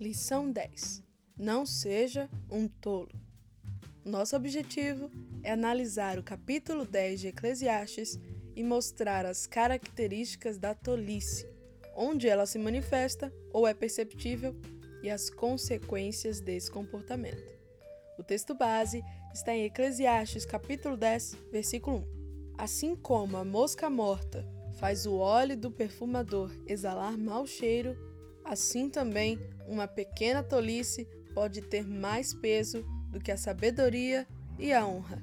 Lição 10. Não seja um tolo. Nosso objetivo é analisar o capítulo 10 de Eclesiastes e mostrar as características da tolice, onde ela se manifesta ou é perceptível, e as consequências desse comportamento. O texto base está em Eclesiastes capítulo 10, versículo 1. Assim como a mosca morta faz o óleo do perfumador exalar mau cheiro, assim também uma pequena tolice pode ter mais peso do que a sabedoria e a honra.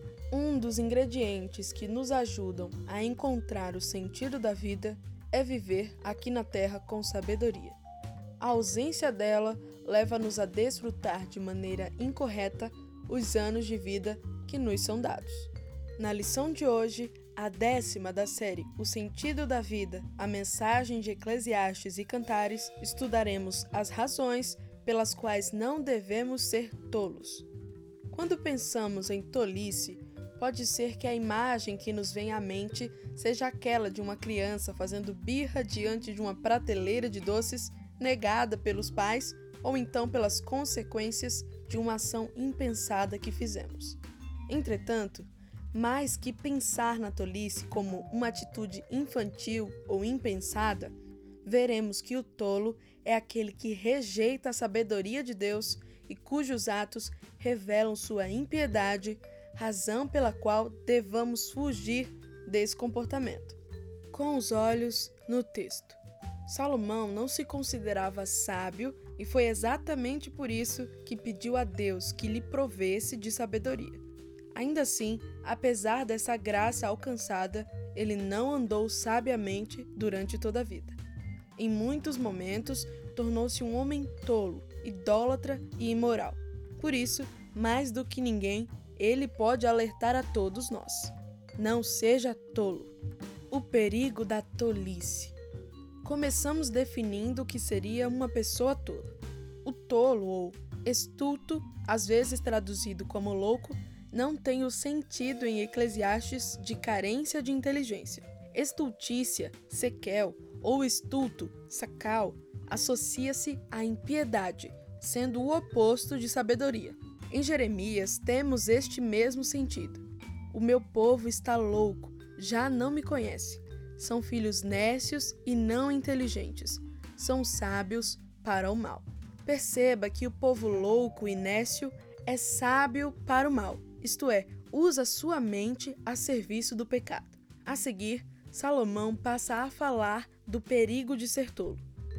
Um dos ingredientes que nos ajudam a encontrar o sentido da vida é viver aqui na Terra com sabedoria. A ausência dela leva-nos a desfrutar de maneira incorreta os anos de vida que nos são dados. Na lição de hoje, a 10ª da série O Sentido da Vida, a mensagem de Eclesiastes e Cantares, estudaremos as razões pelas quais não devemos ser tolos. Quando pensamos em tolice, pode ser que a imagem que nos vem à mente seja aquela de uma criança fazendo birra diante de uma prateleira de doces negada pelos pais ou então pelas consequências de uma ação impensada que fizemos. Entretanto, mais que pensar na tolice como uma atitude infantil ou impensada, veremos que o tolo é aquele que rejeita a sabedoria de Deus e cujos atos revelam sua impiedade, razão pela qual devamos fugir desse comportamento. Com os olhos no texto. Salomão não se considerava sábio e foi exatamente por isso que pediu a Deus que lhe provesse de sabedoria. Ainda assim, apesar dessa graça alcançada, ele não andou sabiamente durante toda a vida. Em muitos momentos, tornou-se um homem tolo, idólatra e imoral. Por isso, mais do que ninguém, ele pode alertar a todos nós. Não seja tolo. O perigo da tolice. Começamos definindo o que seria uma pessoa tola. O tolo, ou estulto, às vezes traduzido como louco, não tem o sentido em Eclesiastes de carência de inteligência. Estultícia, sequel, ou estulto, sacal, associa-se à impiedade, sendo o oposto de sabedoria. Em Jeremias temos este mesmo sentido. O meu povo está louco, já não me conhece. São filhos nécios e não inteligentes. São sábios para o mal. Perceba que o povo louco e nécio é sábio para o mal, isto é, usa sua mente a serviço do pecado. A seguir, Salomão passa a falar do perigo de ser tolo.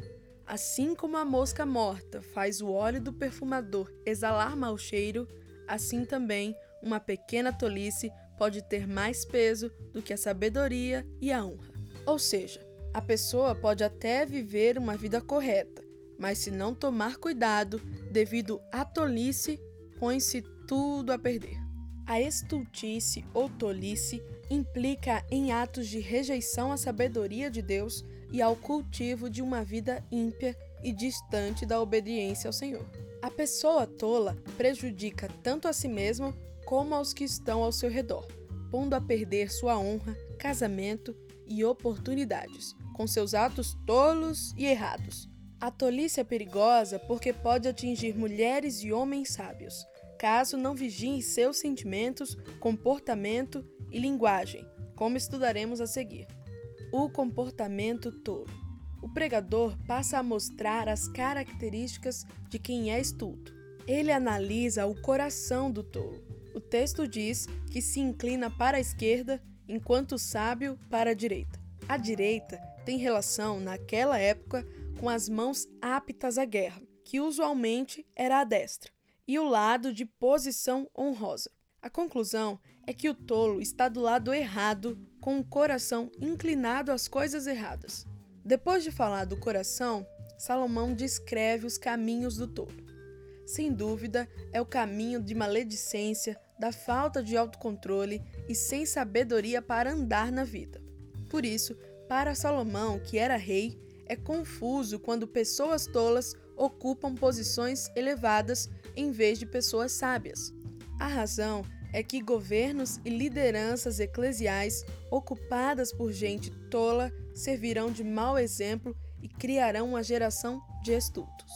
Assim como a mosca morta faz o óleo do perfumador exalar mau cheiro, assim também uma pequena tolice pode ter mais peso do que a sabedoria e a honra. Ou seja, a pessoa pode até viver uma vida correta, mas se não tomar cuidado, devido à tolice, põe-se tudo a perder. A estultice ou tolice implica em atos de rejeição à sabedoria de Deus e ao cultivo de uma vida ímpia e distante da obediência ao Senhor. A pessoa tola prejudica tanto a si mesma como aos que estão ao seu redor, pondo a perder sua honra, casamento e oportunidades, com seus atos tolos e errados. A tolice é perigosa porque pode atingir mulheres e homens sábios, caso não vigiem seus sentimentos, comportamento e linguagem, como estudaremos a seguir. O comportamento tolo. O pregador passa a mostrar as características de quem é estulto. Ele analisa o coração do tolo. O texto diz que se inclina para a esquerda, enquanto o sábio para a direita. A direita tem relação, naquela época, com as mãos aptas à guerra, que usualmente era a destra, e o lado de posição honrosa. A conclusão é que o tolo está do lado errado, com o coração inclinado às coisas erradas. Depois de falar do coração, Salomão descreve os caminhos do tolo. Sem dúvida, é o caminho de maledicência, da falta de autocontrole e sem sabedoria para andar na vida. Por isso, para Salomão, que era rei, é confuso quando pessoas tolas ocupam posições elevadas em vez de pessoas sábias. A razão é que governos e lideranças eclesiais ocupadas por gente tola servirão de mau exemplo e criarão uma geração de estultos.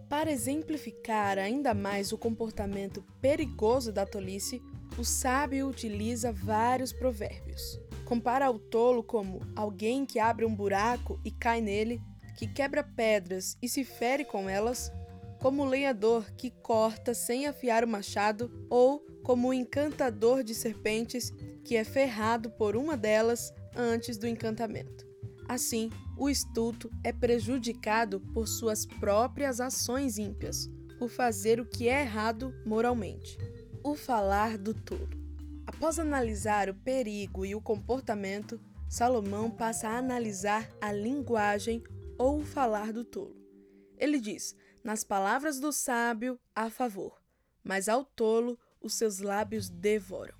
Para exemplificar ainda mais o comportamento perigoso da tolice, o sábio utiliza vários provérbios. Compara o tolo como alguém que abre um buraco e cai nele, que quebra pedras e se fere com elas, como o lenhador que corta sem afiar o machado, ou como o encantador de serpentes que é ferrado por uma delas antes do encantamento. Assim, o estulto é prejudicado por suas próprias ações ímpias, por fazer o que é errado moralmente. O falar do tolo. Após analisar o perigo e o comportamento, Salomão passa a analisar a linguagem ou o falar do tolo. Ele diz: nas palavras do sábio há favor, mas ao tolo os seus lábios devoram.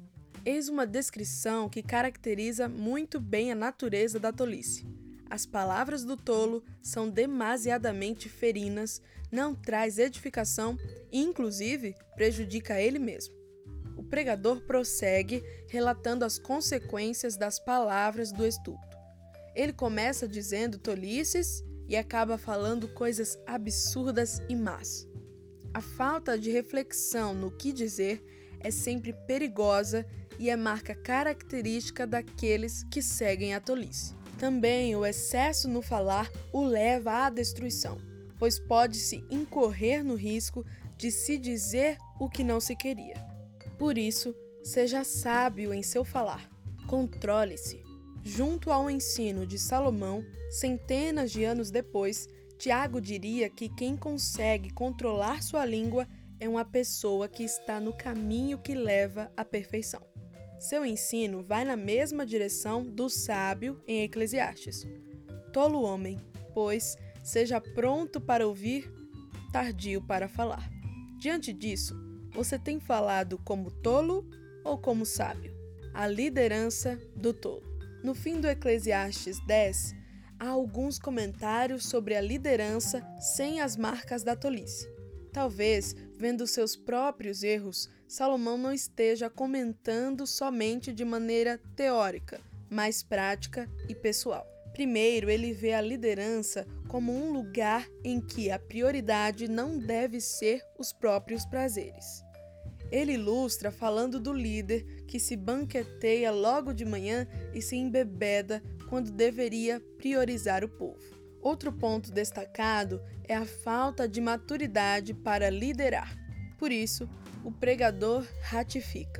Eis uma descrição que caracteriza muito bem a natureza da tolice. As palavras do tolo são demasiadamente ferinas, não traz edificação e, inclusive, prejudica ele mesmo. O pregador prossegue relatando as consequências das palavras do estulto. Ele começa dizendo tolices e acaba falando coisas absurdas e más. A falta de reflexão no que dizer é sempre perigosa e é marca característica daqueles que seguem a tolice. Também o excesso no falar o leva à destruição, pois pode-se incorrer no risco de se dizer o que não se queria. Por isso, seja sábio em seu falar, controle-se. Junto ao ensino de Salomão, centenas de anos depois, Tiago diria que quem consegue controlar sua língua é uma pessoa que está no caminho que leva à perfeição. Seu ensino vai na mesma direção do sábio em Eclesiastes. Tolo homem, pois, seja pronto para ouvir, tardio para falar. Diante disso, você tem falado como tolo ou como sábio? A liderança do tolo. No fim do Eclesiastes 10, há alguns comentários sobre a liderança sem as marcas da tolice. Talvez, vendo seus próprios erros, Salomão não esteja comentando somente de maneira teórica, mas prática e pessoal. Primeiro, ele vê a liderança como um lugar em que a prioridade não deve ser os próprios prazeres. Ele ilustra falando do líder que se banqueteia logo de manhã e se embebeda quando deveria priorizar o povo. Outro ponto destacado é a falta de maturidade para liderar. Por isso, o pregador ratifica: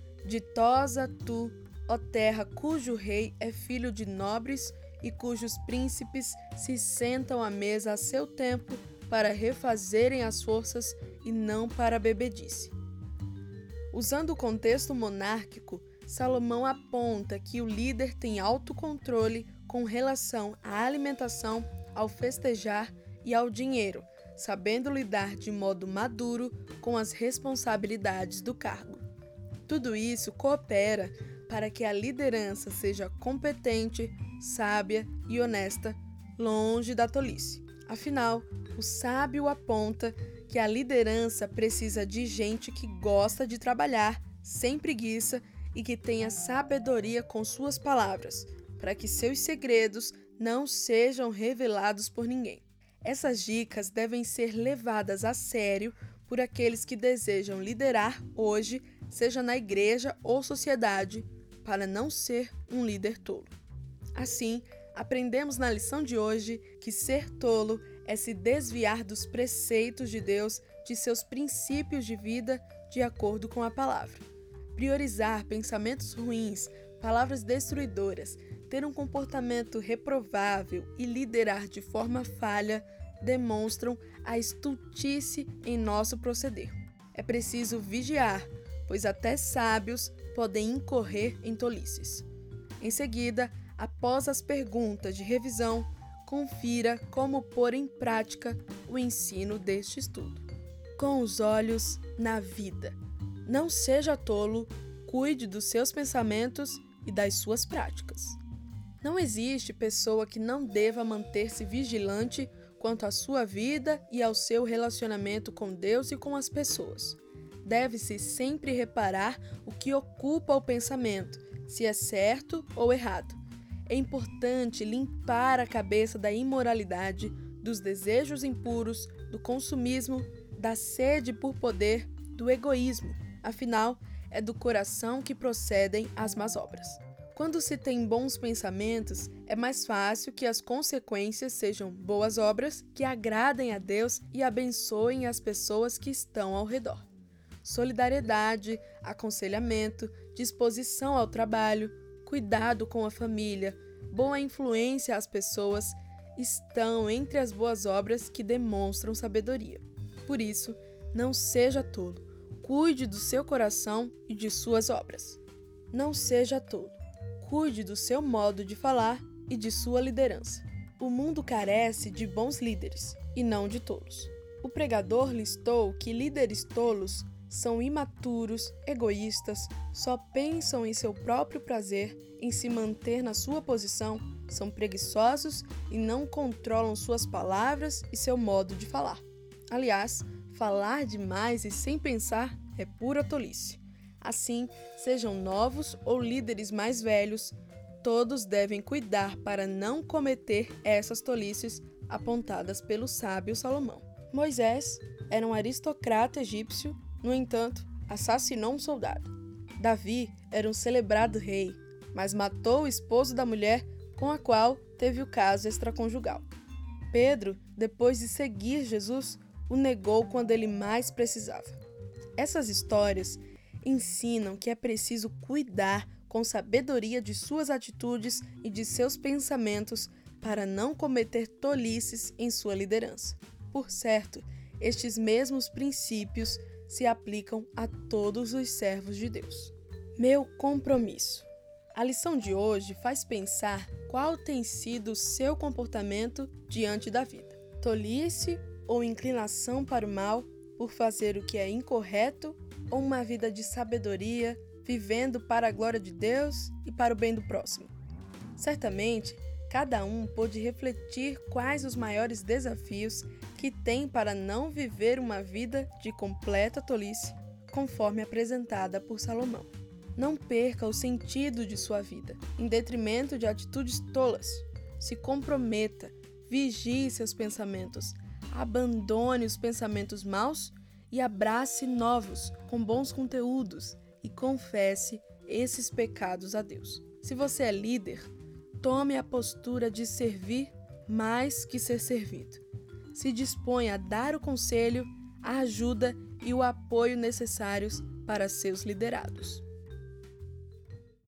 ditosa tu, ó terra, cujo rei é filho de nobres e cujos príncipes se sentam à mesa a seu tempo para refazerem as forças e não para a bebedice. Usando o contexto monárquico, Salomão aponta que o líder tem autocontrole com relação à alimentação, ao festejar e ao dinheiro, sabendo lidar de modo maduro com as responsabilidades do cargo. Tudo isso coopera para que a liderança seja competente, sábia e honesta, longe da tolice. Afinal, o sábio aponta que a liderança precisa de gente que gosta de trabalhar, sem preguiça e que tenha sabedoria com suas palavras, para que seus segredos não sejam revelados por ninguém. Essas dicas devem ser levadas a sério por aqueles que desejam liderar hoje, seja na igreja ou sociedade, para não ser um líder tolo. Assim, aprendemos na lição de hoje que ser tolo é se desviar dos preceitos de Deus, de seus princípios de vida, de acordo com a palavra. Priorizar pensamentos ruins, palavras destruidoras, ter um comportamento reprovável e liderar de forma falha demonstram a estultice em nosso proceder. É preciso vigiar, pois até sábios podem incorrer em tolices. Em seguida, após as perguntas de revisão, confira como pôr em prática o ensino deste estudo. Com os olhos na vida. Não seja tolo, cuide dos seus pensamentos e das suas práticas. Não existe pessoa que não deva manter-se vigilante quanto à sua vida e ao seu relacionamento com Deus e com as pessoas. Deve-se sempre reparar o que ocupa o pensamento, se é certo ou errado. É importante limpar a cabeça da imoralidade, dos desejos impuros, do consumismo, da sede por poder, do egoísmo. Afinal, é do coração que procedem as más obras. Quando se tem bons pensamentos, é mais fácil que as consequências sejam boas obras que agradem a Deus e abençoem as pessoas que estão ao redor. Solidariedade, aconselhamento, disposição ao trabalho, cuidado com a família, boa influência às pessoas estão entre as boas obras que demonstram sabedoria. Por isso, não seja tolo, cuide do seu coração e de suas obras. Não seja tolo. Cuide do seu modo de falar e de sua liderança. O mundo carece de bons líderes, e não de tolos. O pregador listou que líderes tolos são imaturos, egoístas, só pensam em seu próprio prazer, em se manter na sua posição, são preguiçosos e não controlam suas palavras e seu modo de falar. Aliás, falar demais e sem pensar é pura tolice. Assim, sejam novos ou líderes mais velhos, todos devem cuidar para não cometer essas tolices apontadas pelo sábio Salomão. Moisés era um aristocrata egípcio, no entanto, assassinou um soldado. Davi era um celebrado rei, mas matou o esposo da mulher com a qual teve o caso extraconjugal. Pedro, depois de seguir Jesus, o negou quando ele mais precisava. Essas histórias ensinam que é preciso cuidar com sabedoria de suas atitudes e de seus pensamentos para não cometer tolices em sua liderança. Por certo, estes mesmos princípios se aplicam a todos os servos de Deus. Meu compromisso. A lição de hoje faz pensar qual tem sido o seu comportamento diante da vida. Tolice ou inclinação para o mal por fazer o que é incorreto ou uma vida de sabedoria, vivendo para a glória de Deus e para o bem do próximo? Certamente, cada um pôde refletir quais os maiores desafios que tem para não viver uma vida de completa tolice, conforme apresentada por Salomão. Não perca o sentido de sua vida, em detrimento de atitudes tolas. Se comprometa, vigie seus pensamentos, abandone os pensamentos maus e abrace novos, com bons conteúdos, e confesse esses pecados a Deus. Se você é líder, tome a postura de servir mais que ser servido. Se disponha a dar o conselho, a ajuda e o apoio necessários para seus liderados.